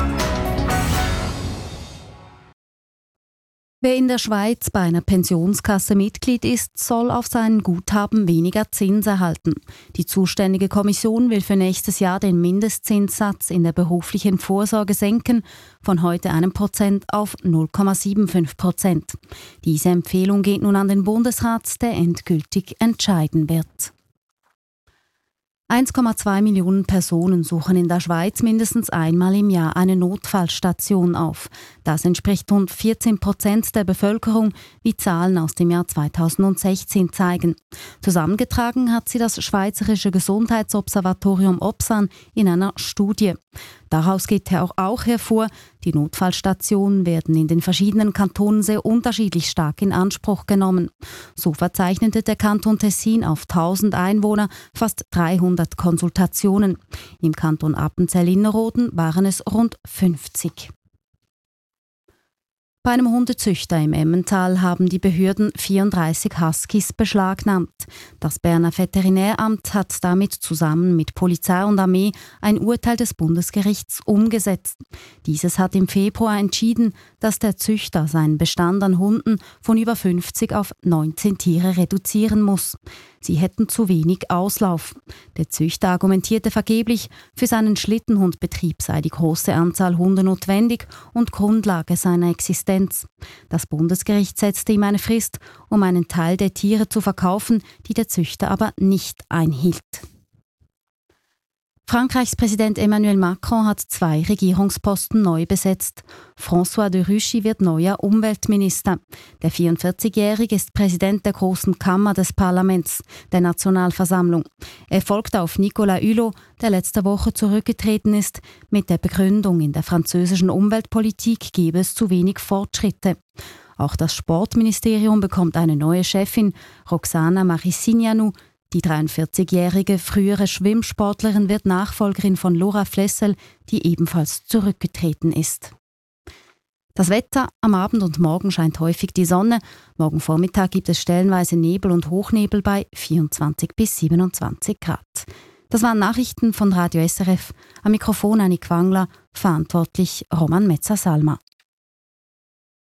Wer in der Schweiz bei einer Pensionskasse Mitglied ist, soll auf sein Guthaben weniger Zins erhalten. Die zuständige Kommission will für nächstes Jahr den Mindestzinssatz in der beruflichen Vorsorge senken, von heute 1% auf 0,75%. Diese Empfehlung geht nun an den Bundesrat, der endgültig entscheiden wird. 1,2 Millionen Personen suchen in der Schweiz mindestens einmal im Jahr eine Notfallstation auf. Das entspricht rund 14% der Bevölkerung, wie Zahlen aus dem Jahr 2016 zeigen. Zusammengetragen hat sie das Schweizerische Gesundheitsobservatorium OBSAN in einer Studie. Daraus geht auch hervor, die Notfallstationen werden in den verschiedenen Kantonen sehr unterschiedlich stark in Anspruch genommen. So verzeichnete der Kanton Tessin auf 1000 Einwohner fast 300 Konsultationen. Im Kanton Appenzell-Innerrhoden waren es rund 50. Bei einem Hundezüchter im Emmental haben die Behörden 34 Huskies beschlagnahmt. Das Berner Veterinäramt hat damit zusammen mit Polizei und Armee ein Urteil des Bundesgerichts umgesetzt. Dieses hat im Februar entschieden, dass der Züchter seinen Bestand an Hunden von über 50 auf 19 Tiere reduzieren muss. Sie hätten zu wenig Auslauf. Der Züchter argumentierte vergeblich, für seinen Schlittenhundbetrieb sei die große Anzahl Hunde notwendig und Grundlage seiner Existenz. Das Bundesgericht setzte ihm eine Frist, um einen Teil der Tiere zu verkaufen, die der Züchter aber nicht einhielt. Frankreichs Präsident Emmanuel Macron hat 2 Regierungsposten neu besetzt. François de Rugy wird neuer Umweltminister. Der 44-Jährige ist Präsident der Großen Kammer des Parlaments, der Nationalversammlung. Er folgt auf Nicolas Hulot, der letzte Woche zurückgetreten ist, mit der Begründung, in der französischen Umweltpolitik gebe es zu wenig Fortschritte. Auch das Sportministerium bekommt eine neue Chefin, Roxana Marissinianu. Die 43-jährige frühere Schwimmsportlerin wird Nachfolgerin von Laura Flessel, die ebenfalls zurückgetreten ist. Das Wetter: Am Abend und Morgen scheint häufig die Sonne. Morgen Vormittag gibt es stellenweise Nebel und Hochnebel bei 24 bis 27 Grad. Das waren Nachrichten von Radio SRF. Am Mikrofon Annik Wangler, verantwortlich Roman Metzer-Salma.